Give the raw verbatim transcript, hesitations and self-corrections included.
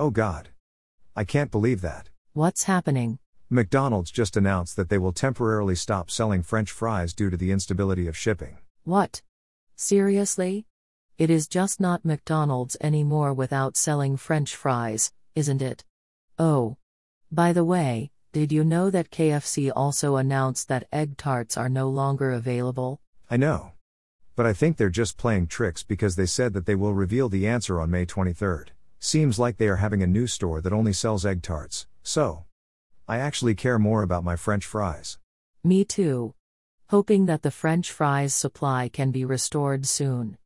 Oh God. I can't believe that. What's happening? McDonald's just announced that they will temporarily stop selling French fries due to the instability of shipping. What? Seriously? It is just not McDonald's anymore without selling French fries, isn't it? Oh. By the way, did you know that K F C also announced that egg tarts are no longer available? I know. But I think they're just playing tricks because they said that they will reveal the answer on May twenty-third. Seems like they are having a new store that only sells egg tarts, so I actually care more about my French fries. Me too. Hoping that the French fries supply can be restored soon.